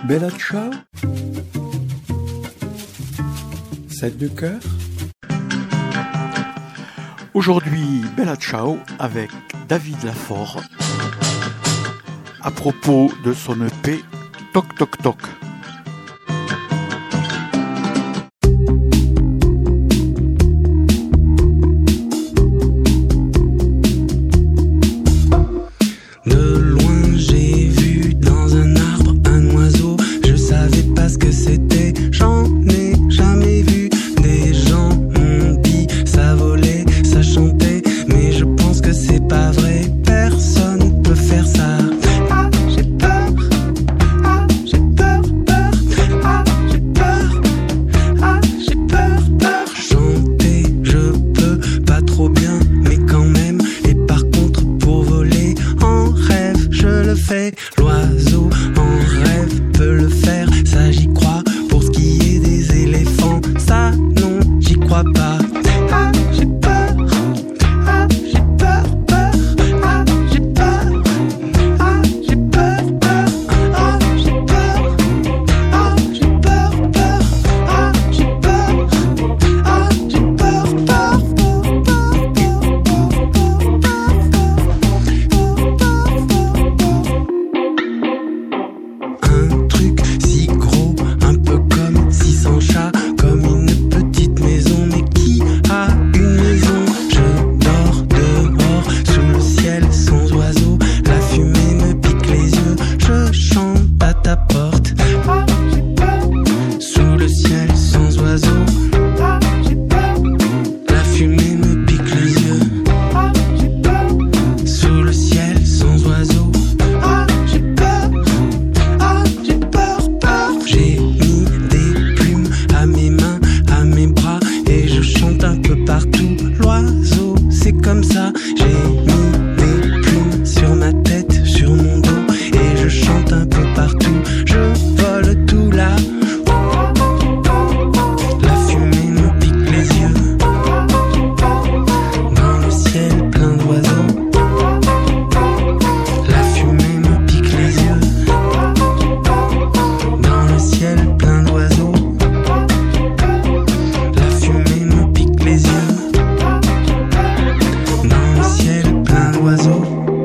Bella Ciao, 7 de cœur. Aujourd'hui, Bella Ciao avec David Lafort à propos de son EP Toc Toc Toc. L'oiseau en rêve peut le faire, ça j'y crois. Pour ce qui est des éléphants, ça non, j'y crois pas. Ah, j'ai peur, ah, j'ai peur, peur, ah, j'ai peur, ah, j'ai peur, peur, ah, j'ai peur, ah, j'ai peur, peur, ah, j'ai peur, ah, j'ai peur, peur. Un truc si gros, un peu comme 600 chats, comme une petite maison, mais qui a une maison? Je dors dehors, sous le ciel sans oiseaux, la fumée me pique les yeux, je chante à ta porte. Ah, j'ai peur. Sous le ciel sans oiseaux, ah, j'ai peur. La fumée me pique les yeux. Ah, j'ai peur. Sous le ciel sans oiseaux, ah, j'ai peur. Ah, j'ai peur, peur. J'ai mis des plumes à mes mains, à mes bras, et je chante un peu partout. L'oiseau, c'est comme ça. J'ai mis des plumes sur ma tête, sur mon dos, et je chante un peu partout. Je vole tout là. La fumée me pique les yeux. Dans le ciel plein d'oiseaux, la fumée me pique les yeux. Dans le ciel plein d'oiseaux, la fumée me pique les yeux. Dans le ciel plein d'oiseaux.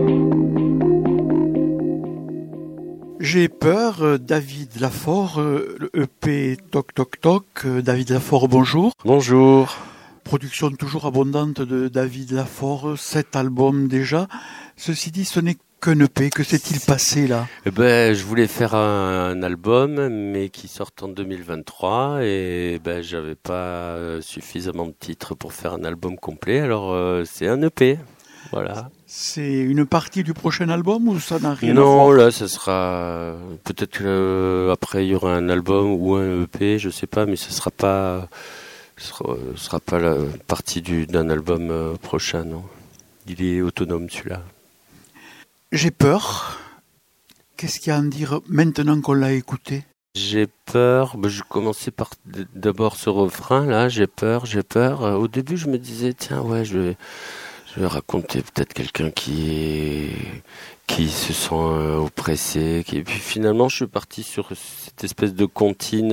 J'ai peur, David Lafort, le EP Toc Toc Toc. David Lafort, bonjour. Bonjour. Production toujours abondante de David Lafort, 7 albums déjà. Ceci dit, ce n'est qu'un EP. Que s'est-il passé là? Je voulais faire un album, mais qui sort en 2023, et j'avais pas suffisamment de titres pour faire un album complet, alors c'est un EP. Voilà. C'est une partie du prochain album ou ça n'a rien à Non, voir? là, ça sera peut-être que après il y aura un album ou un EP, je sais pas, mais ce sera pas la partie d'un album prochain, non. Il est autonome celui-là. J'ai peur. Qu'est-ce qu'il y a à en dire maintenant qu'on l'a écouté? J'ai peur, je commençais par d'abord ce refrain là, j'ai peur. Au début je me disais tiens ouais je vais raconter peut-être quelqu'un qui se sent oppressé, et puis finalement je suis parti sur cette espèce de comptine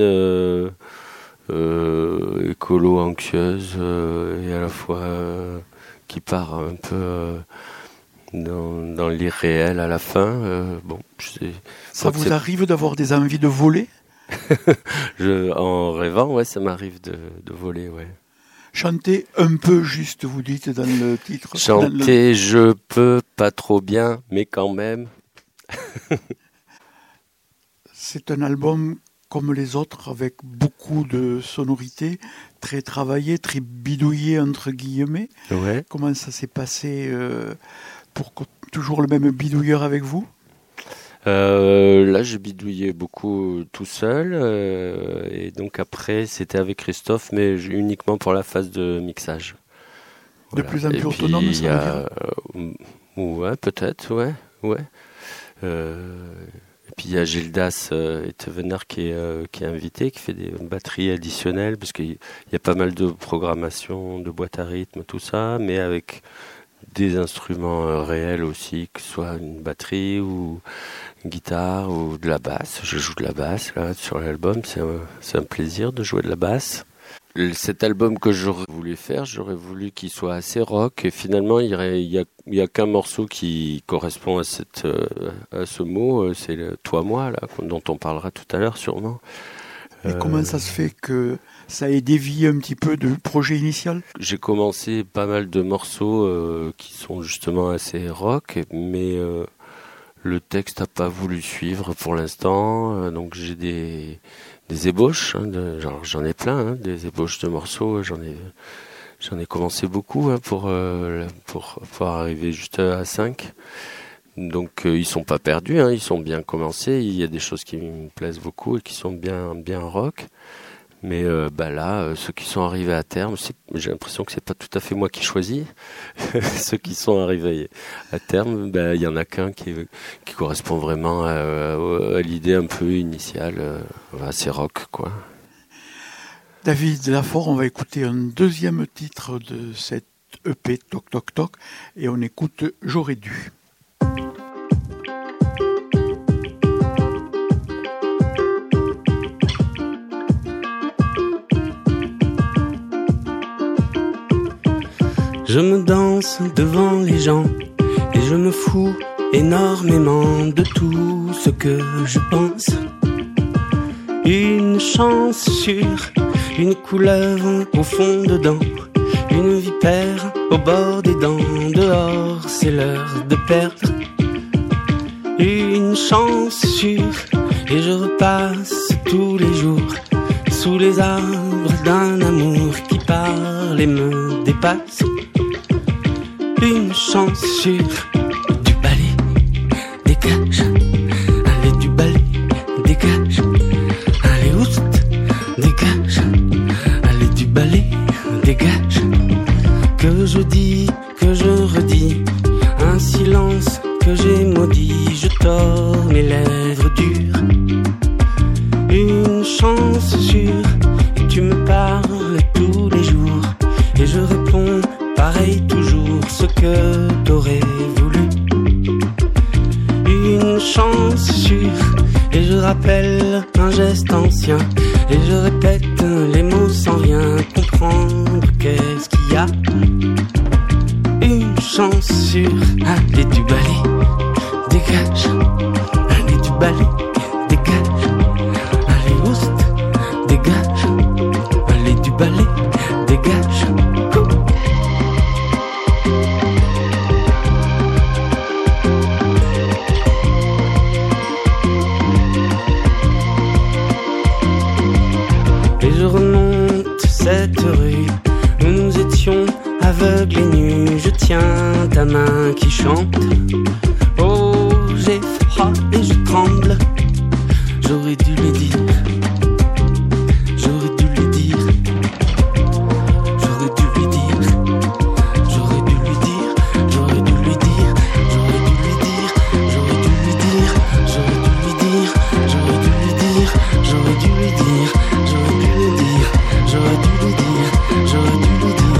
écolo anxieuse et à la fois qui part un peu dans l'irréel à la fin. Ça vous arrive d'avoir des envies de voler? En rêvant, ouais, ça m'arrive de voler, ouais. Chanter un peu juste, vous dites dans le titre. Chanter, je peux pas trop bien, mais quand même. C'est un album comme les autres, avec beaucoup de sonorités, très travaillé, très bidouillé entre guillemets. Ouais. Comment ça s'est passé pour toujours le même bidouilleur avec vous? Là, j'ai bidouillé beaucoup tout seul, et donc après, c'était avec Christophe, mais uniquement pour la phase de mixage. Voilà. De plus en plus autonome, ça veut dire? Ouais, peut-être, ouais. Et puis il y a Gildas Etevener qui est invité, qui fait des batteries additionnelles, parce qu'il y a pas mal de programmation, de boîte à rythme, tout ça, mais avec des instruments réels aussi, que ce soit une batterie ou guitare ou de la basse. Je joue de la basse là sur l'album, c'est un plaisir de jouer de la basse. Cet album que j'aurais voulu faire, j'aurais voulu qu'il soit assez rock et finalement il y a qu'un morceau qui correspond à ce mot, c'est le Toi moi là dont on parlera tout à l'heure sûrement. Et comment ça se fait que ça ait dévié un petit peu du projet initial ? J'ai commencé pas mal de morceaux qui sont justement assez rock, mais le texte n'a pas voulu suivre pour l'instant, donc j'ai des ébauches, j'en ai plein, des ébauches de morceaux, j'en ai commencé beaucoup pour arriver juste à 5. Donc ils sont pas perdus, ils sont bien commencés, il y a des choses qui me plaisent beaucoup et qui sont bien rock. Mais là, ceux qui sont arrivés à terme, j'ai l'impression que c'est pas tout à fait moi qui choisis. Ceux qui sont arrivés à terme, il y en a qu'un qui correspond vraiment à l'idée un peu initiale, assez rock, quoi. David Lafort, on va écouter un deuxième titre de cette EP Toc Toc Toc et on écoute J'aurais dû. Je me danse devant les gens et je me fous énormément de tout ce que je pense. Une chance sur une couleuvre au fond dedans, une vipère au bord des dents. Dehors, c'est l'heure de perdre. Une chance sur et je repasse tous les jours sous les arbres d'un amour qui parle et me dépasse. Une chance sur du balai, dégage. Allez du balai, dégage. Allez oust, dégage. Allez du balai, dégage. Que je dis, que je redis, un silence que j'ai maudit. Je tords mes lèvres dures. Une chance sur, et tu me parles tous les jours, et je réponds pareil toujours, ce que t'aurais voulu. Une chance sûre, et je rappelle un geste ancien, et je répète les mots sans rien comprendre. Qu'est-ce qu'il y a? Une chance sûre, allez du balai, dégage. Allez du balai, dégage. Allez oust, dégage. Allez du balai, dégage. Je remonte cette rue où nous étions aveugles et nus. Je tiens ta main qui chante. Oh, j'ai froid et je tremble. J'aurais dû le dire. J'aurais dû le dire. J'aurais dû lui dire. J'aurais dû lui dire. J'aurais dû lui dire. J'aurais dû lui dire. J'aurais dû lui dire. J'aurais dû lui dire. J'aurais dû lui dire. J'aurais dû lui dire. J'aurais dû lui dire. J'aurais dû lui dire. J'aurais dû lui dire.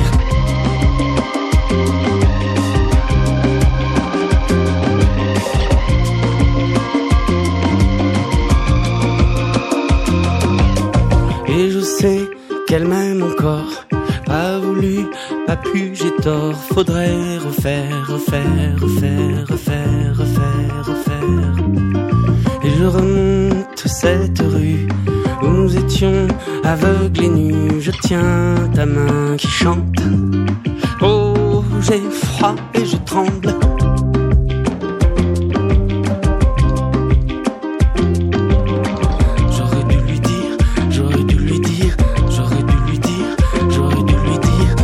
Et je sais qu'elle m'aime encore. Pas voulu, pas pu, j'ai tort. Faudrait refaire, refaire, refaire, refaire, refaire, refaire. Et je remonte cette rue où nous étions aveugles et nus. Je tiens ta main qui chante. Oh, j'ai froid et je tremble. J'aurais dû lui dire, j'aurais dû lui dire, j'aurais dû lui dire, j'aurais dû lui dire.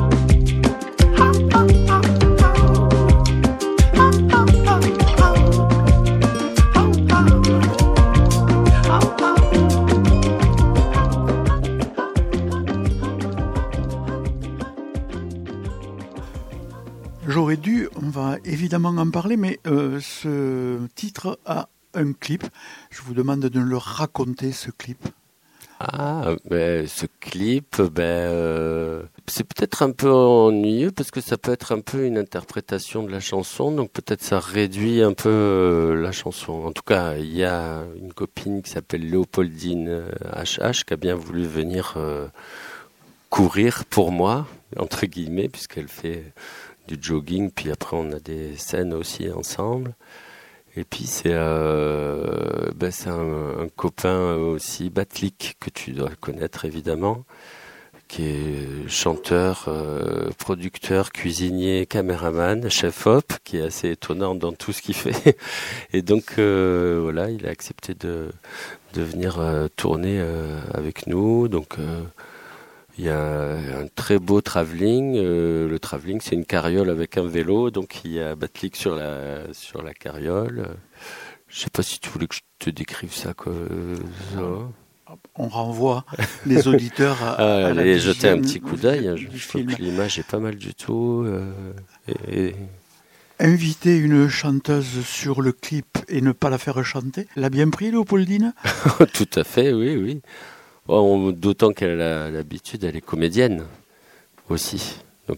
J'aurais dû, on va évidemment en parler, mais ce titre a un clip. Je vous demande de nous le raconter, ce clip. Ah, ce clip, c'est peut-être un peu ennuyeux parce que ça peut être un peu une interprétation de la chanson, donc peut-être ça réduit un peu la chanson. En tout cas, il y a une copine qui s'appelle Léopoldine HH qui a bien voulu venir courir pour moi, entre guillemets, puisqu'elle fait du jogging, puis après on a des scènes aussi ensemble. Et puis c'est un copain aussi, Batlik, que tu dois connaître évidemment, qui est chanteur, producteur, cuisinier, caméraman, chef-op, qui est assez étonnant dans tout ce qu'il fait. Et donc voilà, il a accepté de venir tourner avec nous. Donc il y a un très beau travelling. Le travelling, c'est une carriole avec un vélo. Donc il y a Batlik sur la carriole. Je sais pas si tu voulais que je te décrive ça, quoi. On renvoie les auditeurs à aller jeter un petit coup d'œil. Je trouve que l'image est pas mal du tout. Inviter une chanteuse sur le clip et ne pas la faire chanter, l'a bien pris, Léopoldine? Tout à fait, oui. Bon, d'autant qu'elle a l'habitude, elle est comédienne aussi. Donc,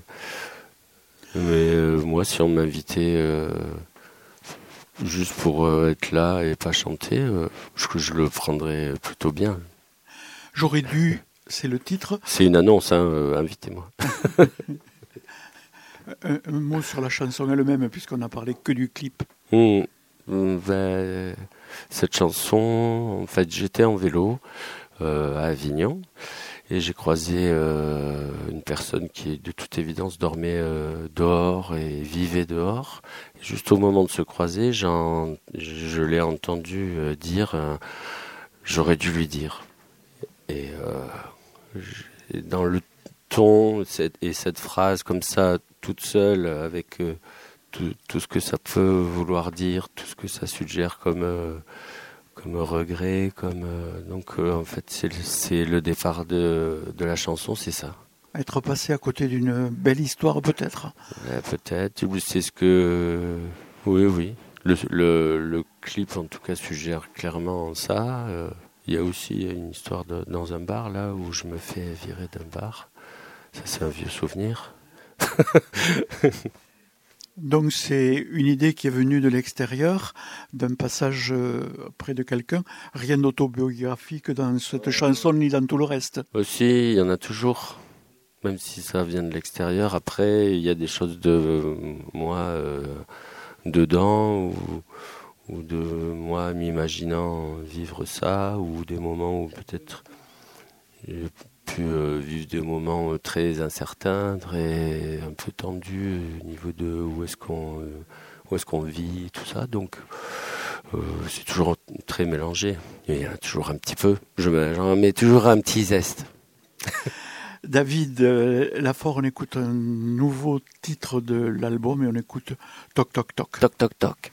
moi, si on m'invitait juste pour être là et pas chanter, je le prendrais plutôt bien. J'aurais dû, c'est le titre. C'est une annonce, invitez-moi. Un mot sur la chanson elle-même, puisqu'on n'a parlé que du clip. Cette chanson, en fait, j'étais en vélo à Avignon et j'ai croisé une personne qui, de toute évidence, dormait dehors et vivait dehors. Et juste au moment de se croiser, je l'ai entendu dire j'aurais dû lui dire. Et dans le ton et cette phrase comme ça, toute seule, avec tout ce que ça peut vouloir dire, tout ce que ça suggère comme regret, donc en fait c'est le départ de la chanson, c'est ça. Être passé à côté d'une belle histoire, peut-être. Peut-être, c'est ce que... Oui. Le clip, en tout cas, suggère clairement ça. Il y a aussi une histoire dans un bar, là, où je me fais virer d'un bar. Ça, c'est un vieux souvenir. Donc c'est une idée qui est venue de l'extérieur, d'un passage près de quelqu'un. Rien d'autobiographique dans cette chanson ni dans tout le reste. Aussi, il y en a toujours, même si ça vient de l'extérieur. Après, il y a des choses de moi dedans, ou de moi m'imaginant vivre ça, ou des moments où peut-être j'ai pu vivre des moments très incertains, très un peu tendus au niveau de où est-ce qu'on vit, tout ça. Donc c'est toujours très mélangé. Il y a toujours un petit peu. J'en mets toujours un petit zeste. David Lafort, on écoute un nouveau titre de l'album et on écoute Toc Toc Toc. Toc Toc Toc.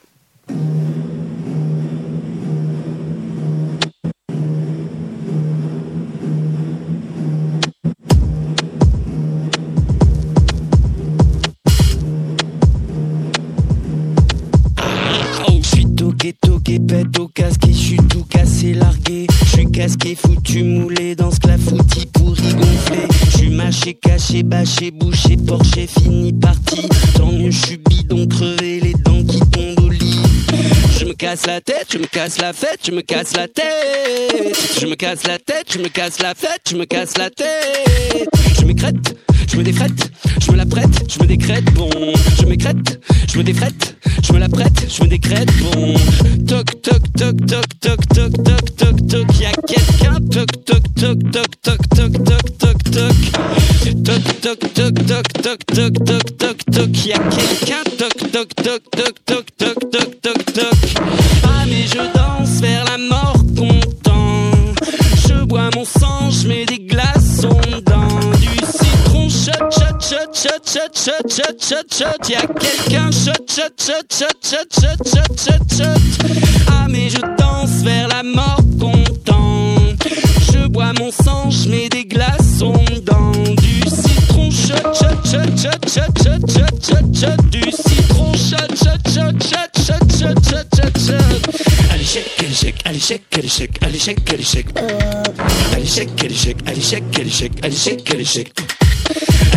Toqué, pète au casque et j'suis tout cassé, largué. J'suis casqué, foutu, moulé dans ce clafoutis pourri gonflé. J'suis mâché, caché, bâché, bouché, porché, fini, parti. Tant mieux, j'suis bidon, crevé, les dents qui tombent au lit. Je me casse la tête, je me casse la fête, je me casse la tête. Je me casse la tête, je me casse la fête, je me casse la tête. Je m'écrète, je me défrète, je me la prête, je me décrète, bon. Je m'écrète, je me défrète, je me la prête, je me décrète, bon. Toc toc toc toc toc toc toc toc toc, y'a quelqu'un. Toc toc toc toc toc toc toc toc toc. Toc toc toc toc toc toc toc toc toc, y'a quelqu'un. Toc toc toc toc toc toc toc toc toc. Ah mais je danse vers la mort content. Je bois mon sang, je mets des glaçons dans du citron. Shot shot shot shot shot shot shot shot shot. Y'a quelqu'un. Shot shot shot shot shot shot shot shot shot. Ah mais je danse vers la mort content. Je bois mon sang, je mets des glaçons dans du citron. Shot shot shot shot shot shot shot shot shot. Du citron. Shot shot shot shot shot shot shot shot shot. Allez shake, allez shake, allez shake, allez shake, allez shake, allez shake. Allez shake, allez shake, allez shake, allez shake, allez shake, allez shake.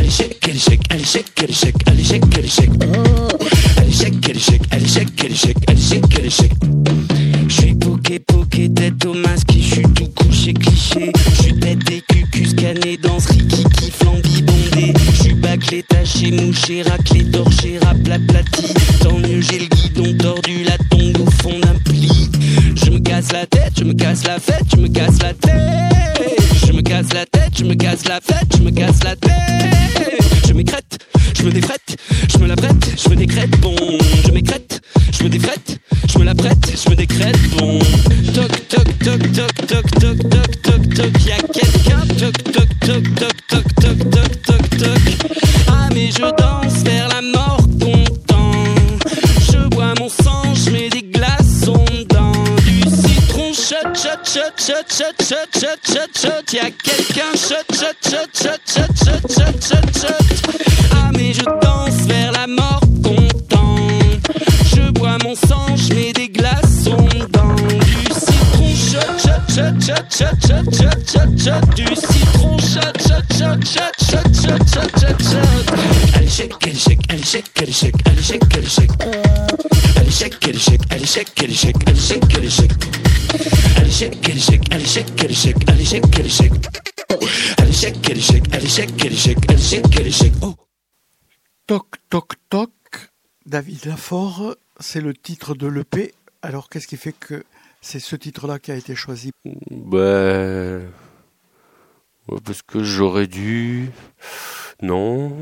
Allez shake, allez shake, allez shake, allez shake, allez shake, allez shake. Allez shake, allez shake, allez shake, allez shake, allez shake, allez shake. J'suis poké, tête au masque, j'suis tout couché cliché. J'suis tête des cucus canés dans ce rikiki flambi bondé. J'suis bâclé, taché, mouché, raclé, torché, raplaplati. Tant mieux j'ai le guidon tordu, la tombe au fond d'un pli. Je me casse la tête, je me casse la fête, je me casse la tête. Je me casse la tête, je me casse la fête, je me casse la tête. Je m'écrète, je me défrette, je me la prête, je me décrète, bon. Je m'écrète, je me défrette, je me la prête, je me décrète, bon. Toc, toc, toc, toc, toc, toc, toc, toc, toc, y'a quelqu'un, toc, toc, toc, toc, toc, toc, toc, toc, toc. Ah mais je danse vers la mort content. Je bois mon sang, je mets des glaçons dedans. Du citron, shot, shot, shot, shot, shot, shot, shot, shot, shot. Y'a quelqu'un, shot, shot, shot, shot, shot, shot, shot, shot, shot. Ah mais je danse vers la mort content. Je bois mon sang, je mets des glaçons dedans. Du citron, shot, shot, shot, shot, shot, shot, shot, shot, shot. Du citron, shot, shot, shot, shot, shot, shot, shot, shot, shot. Allez shake, allez shake, allez shake, allez shake, allez shake, allez shake. Allez shake, allez shake, allez shake, allez shake, allez shake, allez shake. Allez shake, allez shake, allez shake, allez shake, allez shake, allez shake. Allez shake, allez shake, allez shake, allez shake, allez shake, allez shake. Oh. Toc, toc, toc. David Lafort, c'est le titre de l'EP. Alors, qu'est-ce qui fait que c'est ce titre-là qui a été choisi? Ouais, parce que j'aurais dû, non,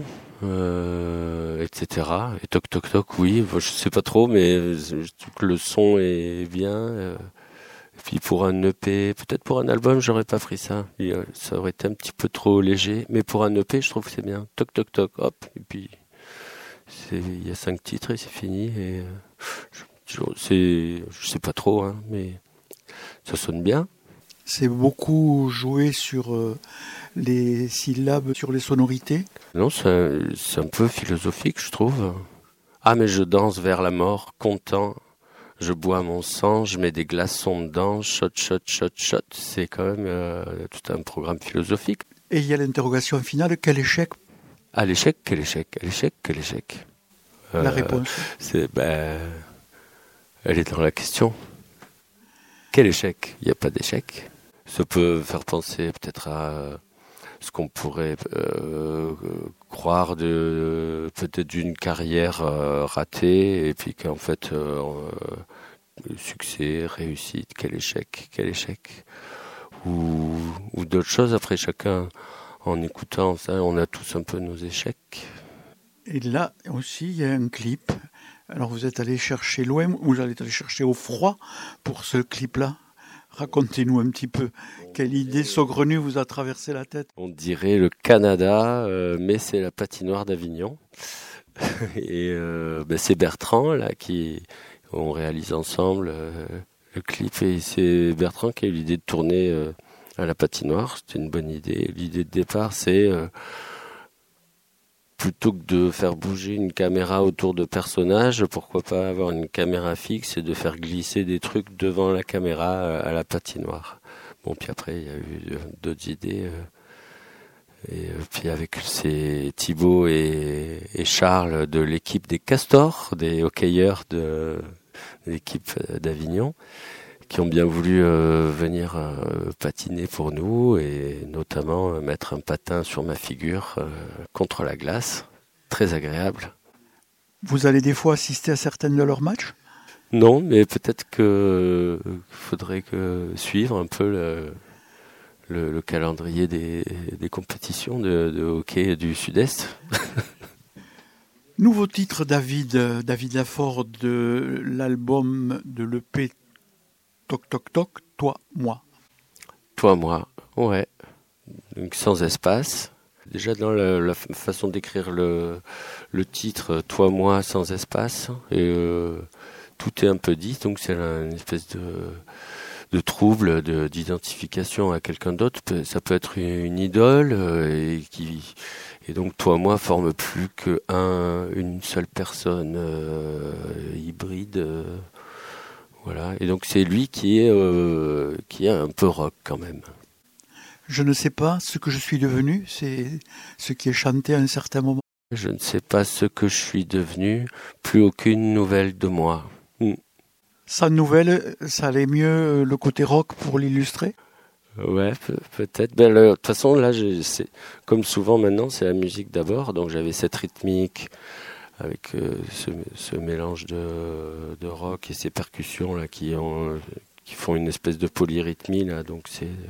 etc. Et toc toc toc, oui, je sais pas trop, mais je trouve que le son est bien. Et puis pour un EP, peut-être pour un album, j'aurais pas pris ça. Ça aurait été un petit peu trop léger, mais pour un EP, je trouve que c'est bien. Toc toc toc, hop, et puis il y a 5 titres et c'est fini. Et je sais pas trop, hein, mais ça sonne bien. C'est beaucoup joué sur les syllabes, sur les sonorités. Non, c'est un peu philosophique, je trouve. Ah, mais je danse vers la mort, content. Je bois mon sang, je mets des glaçons dedans, shot, shot, shot, shot. C'est quand même tout un programme philosophique. Et il y a l'interrogation finale, quel échec? À l'échec, quel échec? À l'échec, quel échec? La réponse. Elle est dans la question. Quel échec? Il n'y a pas d'échec. Ça peut faire penser peut-être à ce qu'on pourrait croire peut-être d'une carrière ratée, et puis qu'en fait, succès, réussite, quel échec. Ou d'autres choses. Après, chacun, en écoutant ça, on a tous un peu nos échecs. Et là aussi, il y a un clip. Alors, vous êtes allé chercher loin, ou vous allez aller chercher au froid pour ce clip-là. Racontez-nous un petit peu. Quelle idée saugrenue vous a traversé la tête? On dirait le Canada, mais c'est la patinoire d'Avignon. Et c'est Bertrand là on réalise ensemble le clip, et c'est Bertrand qui a eu l'idée de tourner à la patinoire. C'était une bonne idée. L'idée de départ, c'est plutôt que de faire bouger une caméra autour de personnages, pourquoi pas avoir une caméra fixe et de faire glisser des trucs devant la caméra à la patinoire. Bon, puis après, il y a eu d'autres idées. Et puis avec Thibaut et Charles de l'équipe des Castors, des hockeyeurs de l'équipe d'Avignon, qui ont bien voulu venir patiner pour nous, et notamment mettre un patin sur ma figure contre la glace. Très agréable. Vous allez des fois assister à certaines de leurs matchs? Non, mais peut-être qu'il faudrait suivre un peu le calendrier des compétitions de hockey du Sud-Est. Nouveau titre David Lafort de l'album de l'EP Toc Toc Toc, Toi, Moi. Toi, moi, ouais. Donc sans espace. Déjà dans la façon d'écrire le titre, Toi, moi, sans espace. Et tout est un peu dit, donc c'est une espèce de trouble, d'identification à quelqu'un d'autre. Ça peut être une idole, et donc Toi, moi forme plus qu'une seule personne hybride. Voilà. Et donc c'est lui qui est un peu rock quand même. Je ne sais pas ce que je suis devenu, c'est ce qui est chanté à un certain moment. Je ne sais pas ce que je suis devenu, plus aucune nouvelle de moi. Sans nouvelle, ça allait mieux le côté rock pour l'illustrer? Ouais, peut-être. De toute façon, là, c'est, comme souvent maintenant, c'est la musique d'abord. Donc j'avais cette rythmique avec ce mélange de rock et ces percussions là qui font une espèce de polyrythmie là. Donc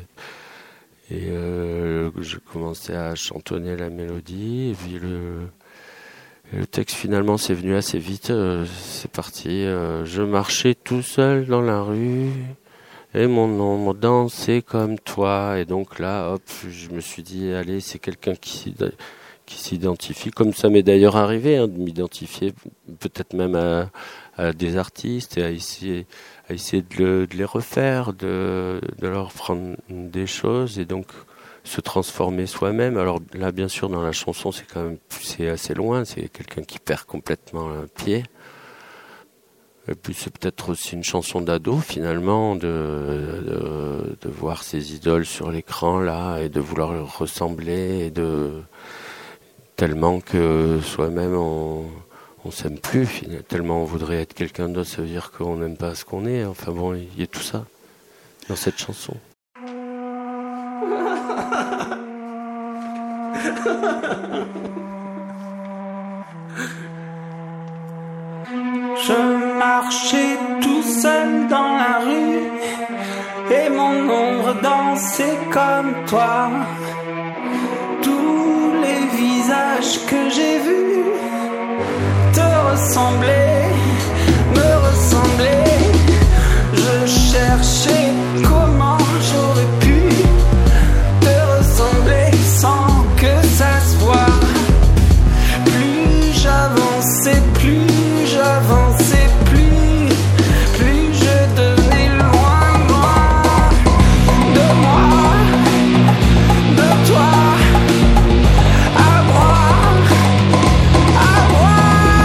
je commençais à chantonner la mélodie et puis le texte finalement c'est venu assez vite. C'est parti. Je marchais tout seul dans la rue. Et mon ombre dansait comme toi. Et donc là, hop, je me suis dit, allez, c'est quelqu'un qui s'identifie. Comme ça m'est d'ailleurs arrivé, de m'identifier peut-être même à des artistes et à essayer de les refaire, de leur prendre des choses et donc se transformer soi-même. Alors là, bien sûr, dans la chanson, c'est assez loin. C'est quelqu'un qui perd complètement un pied. Et puis c'est peut-être aussi une chanson d'ado finalement de voir ses idoles sur l'écran là et de vouloir leur ressembler et tellement que soi-même on s'aime plus tellement on voudrait être quelqu'un d'autre, ça veut dire qu'on n'aime pas ce qu'on est. Enfin bon, il y a tout ça dans cette chanson. Je marchais tout seul dans la rue et mon ombre dansait comme toi. Tous les visages que j'ai vus te ressemblaient, me ressemblaient. Je cherchais comment j'aurais pu te ressembler sans que ça se voie. Plus j'avançais, plus j'avançais, plus je devenais loin de moi, de toi, à moi, à moi.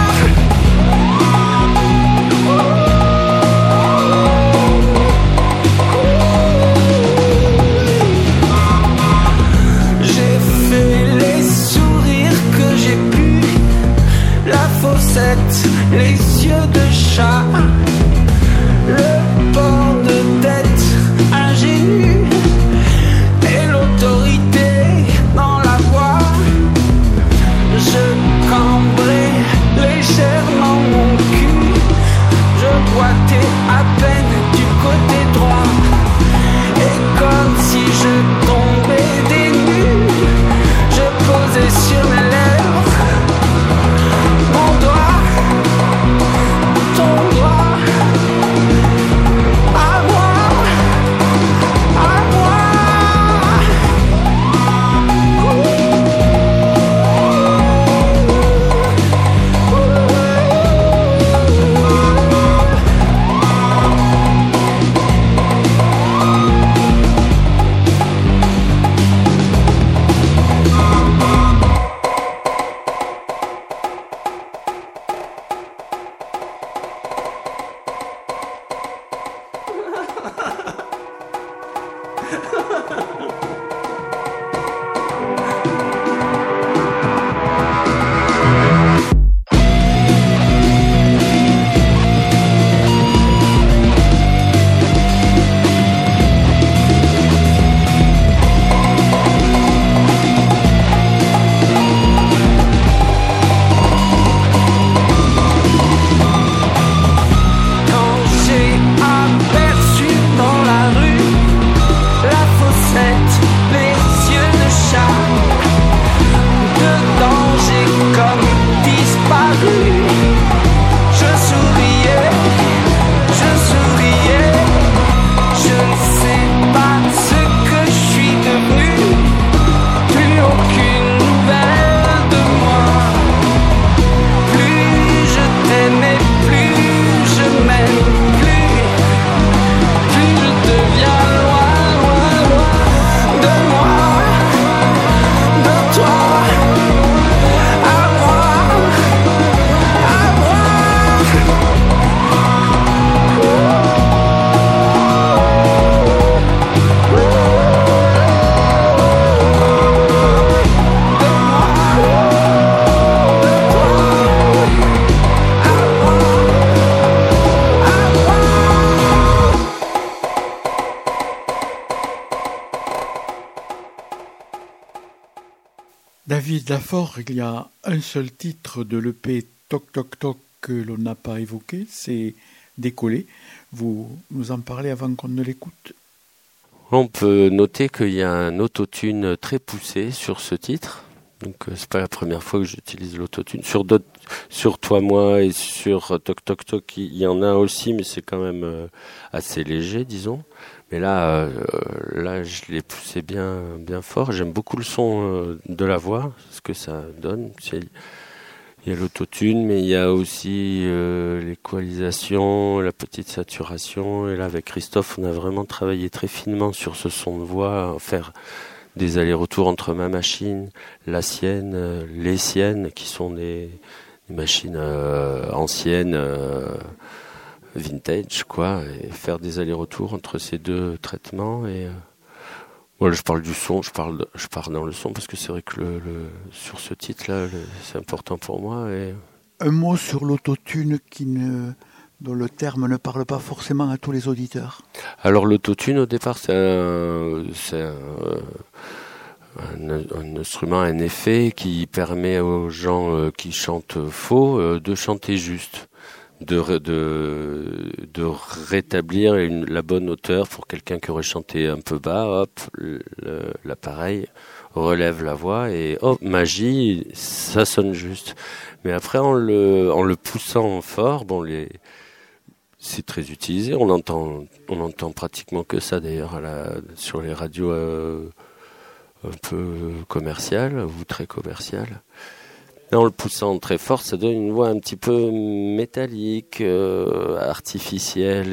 J'ai fait les sourires que j'ai pu, la faussette, les yeux de chat, le port de tête ingénu et l'autorité dans la voix. Je cambrais légèrement mon cul, je boitais à peine du côté droit. Et comme si je tombais des nues, je posais sur mes lèvres mon doigt, ton doigt, à moi, à moi. Quand j'ai aperçu dans la rue la faussette, David Lafort, il y a un seul titre de l'EP Toc Toc Toc que l'on n'a pas évoqué, c'est Décoller. Vous nous en parlez avant qu'on ne l'écoute. On peut noter qu'il y a un autotune très poussé sur ce titre. Donc c'est pas la première fois que j'utilise l'autotune. Sur Toi Moi et sur Toc Toc Toc, il y en a aussi, mais c'est quand même assez léger, disons. Mais là, je l'ai poussé bien fort. J'aime beaucoup le son de la voix, ce que ça donne. Il y a l'autotune, mais il y a aussi l'équalisation, la petite saturation. Et là, avec Christophe, on a vraiment travaillé très finement sur ce son de voix, faire des allers-retours entre ma machine, la sienne, les siennes, qui sont des machines anciennes, vintage, quoi, et faire des allers-retours entre ces deux traitements. Et voilà, je parle du son, je pars dans le son parce que c'est vrai que sur ce titre-là, c'est important pour moi. Et un mot sur l'autotune dont le terme ne parle pas forcément à tous les auditeurs. Alors l'autotune, au départ, c'est un instrument, un effet qui permet aux gens qui chantent faux de chanter juste. De rétablir la bonne hauteur pour quelqu'un qui aurait chanté un peu bas, hop, l'appareil relève la voix et hop, magie, ça sonne juste. Mais après, en le poussant fort, c'est très utilisé. On entend pratiquement que ça d'ailleurs sur les radios un peu commerciales ou très commerciales. Et en le poussant très fort, ça donne une voix un petit peu métallique, artificielle.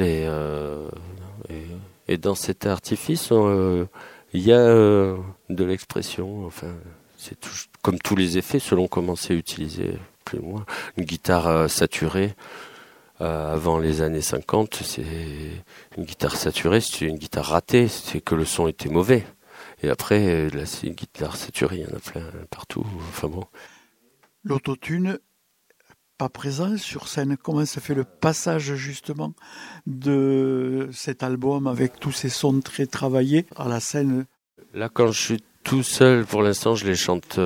Et dans cet artifice, il y a de l'expression. Enfin, c'est comme tous les effets, selon comment c'est utilisé, plus ou moins. Une guitare saturée, avant les années 50, c'est une guitare saturée, c'est une guitare ratée, c'est que le son était mauvais. Et après, là, c'est une guitare saturée, il y en a plein partout. Enfin bon. L'autotune, pas présent sur scène. Comment ça fait le passage justement de cet album avec tous ces sons très travaillés à la scène? Là, quand je suis tout seul, pour l'instant, je chante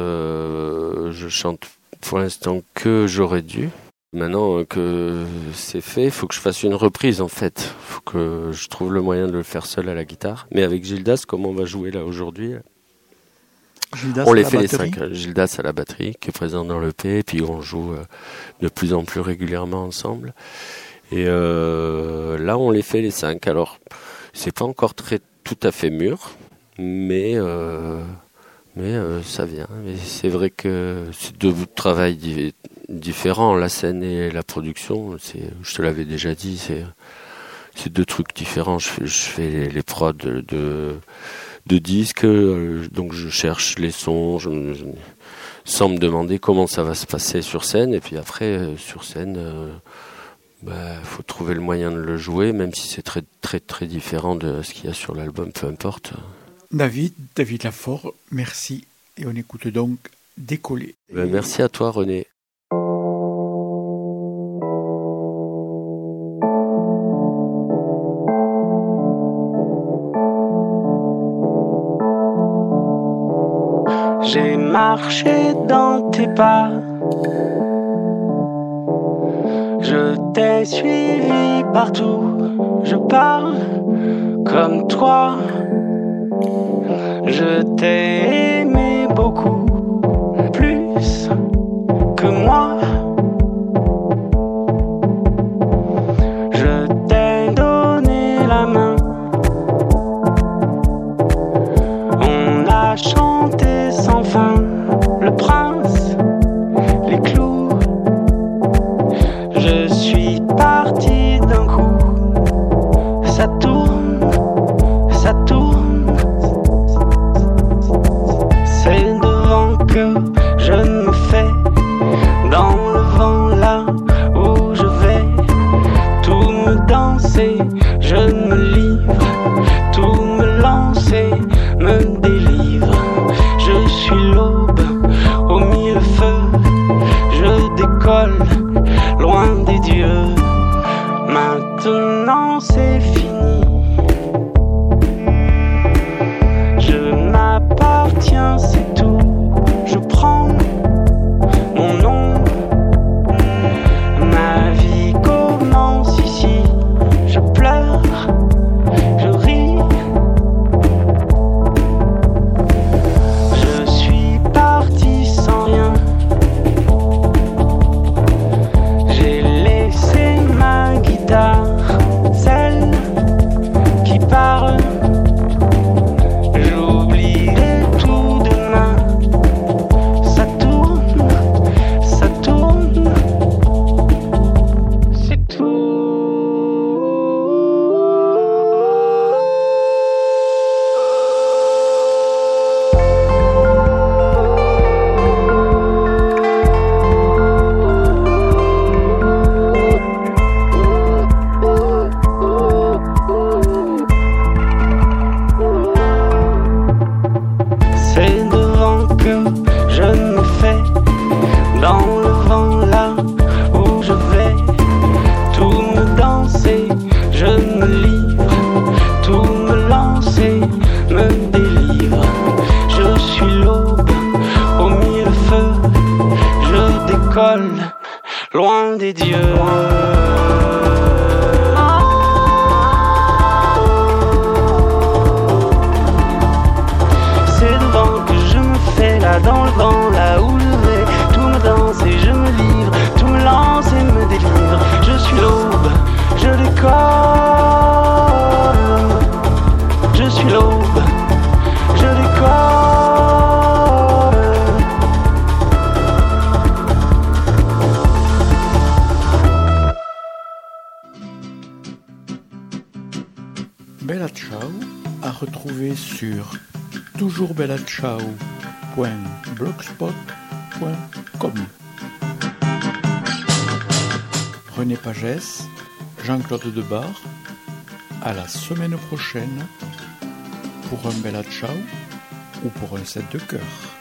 pour l'instant que J'aurais dû. Maintenant que c'est fait, il faut que je fasse une reprise en fait. Il faut que je trouve le moyen de le faire seul à la guitare. Mais avec Gildas, comme on va jouer là aujourd'hui, Gildas on les fait les 5. Gildas à la batterie, qui est présent dans l'EP, et puis on joue de plus en plus régulièrement ensemble. Et là, on les fait les 5. Alors, c'est pas encore tout à fait mûr, mais ça vient. Mais c'est vrai que c'est deux travails différents, la scène et la production. Je te l'avais déjà dit, c'est deux trucs différents. Je fais les prods de disques, donc je cherche les sons, sans me demander comment ça va se passer sur scène. Et puis après, sur scène, faut trouver le moyen de le jouer, même si c'est très très très différent de ce qu'il y a sur l'album, peu importe. David Lafort, merci. Et on écoute donc Décoller. Merci à toi, René. J'ai marché dans tes pas, je t'ai suivi partout, je parle comme toi, je t'ai aimé beaucoup, plus que moi, je t'ai donné la main, on a chanté sans fin, le prince, les clous. Je suis parti d'un coup. Ça tourne, ça tourne. Bella Ciao à retrouver sur toujourbellaciao.blogspot.com. René Pagès, Jean-Claude Debar, à la semaine prochaine pour un Bella Ciao ou pour un set de cœur.